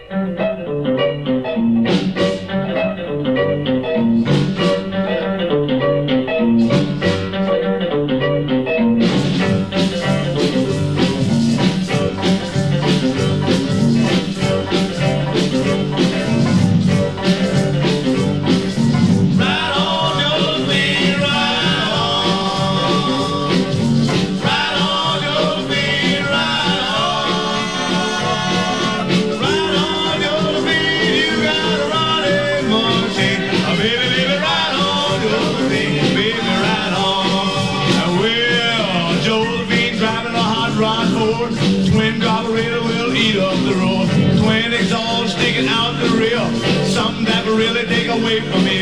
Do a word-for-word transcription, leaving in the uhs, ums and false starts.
Twin carburetor will eat up the road. Twin exhaust sticking out the rear. Something that will really take away from me.